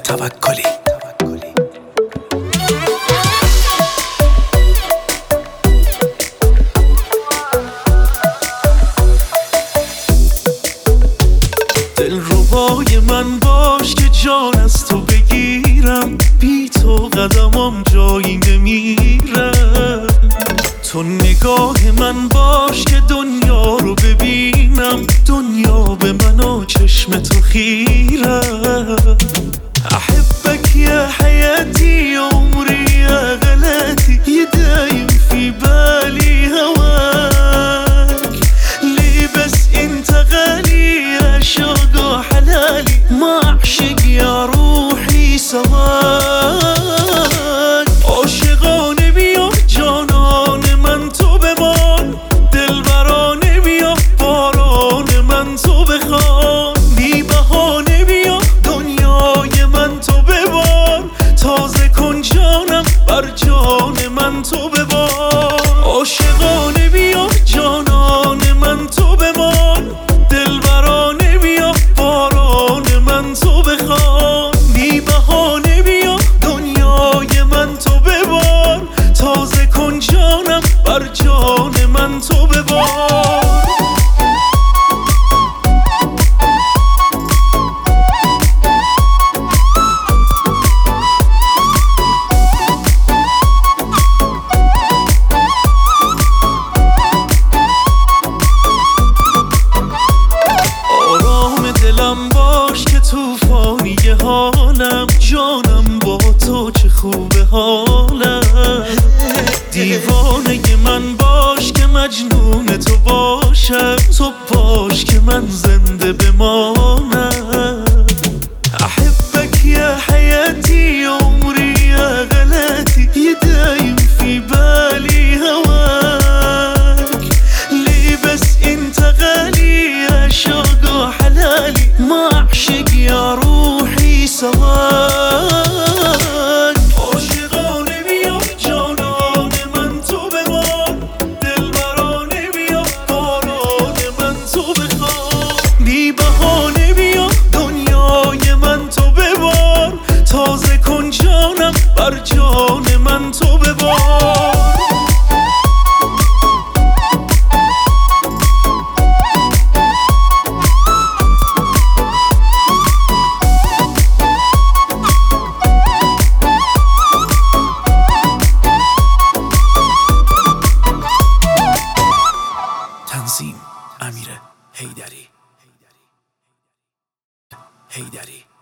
توکلی. دلربای من باش که جان از تو بگیرم، بی تو قدمم جایی نمیره. تو نگاه من باش که دنیا رو ببینم، دنیا به من و چشم تو خیره. احبك يا حياتي عمري يا غلاتي، يدايم في بالي هواك. ليه بس انت غالي يا شوق حلالي، ما اعشق يا روحي سواك. عاشقانه بیا جانان من تو بمان، دلبرانه بیا باران من تو بخوان. بی بهانه بیا دنیای من تو ببار، تازه کن جانم بر جان من تو ببار. عاشقانه بیا جانان من تو بمان، دلبرانه بیا باران من تو بخوان. بی بهانه بیا دنیای من تو ببار، تازه کن جانم بر جان من تو ببار. دلم باش که توفانی حالم، جانم با تو چه خوبه حالم. دیوانه من باش که مجنون تو باشم، تو باش که من زنده بمانم. احبك يا حياتي عمري يا غلاتي، يدايم في بالي هواك. ليه بس انت غالي يا شوق حلالي، ما اعشق يا روحي سواك. عاشقانه بیا جانان من تو بمان، دلبرانه بیا باران من تو بخوان. بی بهانه بیا دنیای من تو ببار، تازه کن جانم بر جان من تو ببار. تنظیم: امیر حیدری.